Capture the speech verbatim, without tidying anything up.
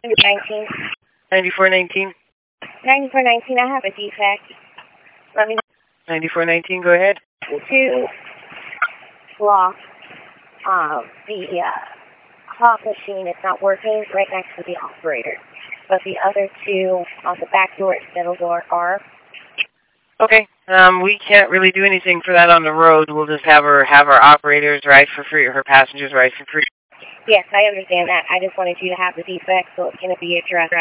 nineteen. ninety-four nineteen. ninety-four nineteen, I have a defect. Let me know. ninety-four nineteen, go ahead. Two blocks. Um, the uh, hot machine is not working right next to the operator. But the other two on the back door and middle door are. Okay. Um, we can't really do anything for that on the road. We'll just have her have our operators ride for free, or her passengers ride for free. Yes, I understand that. I just wanted you to have the defect so it's going to be addressed.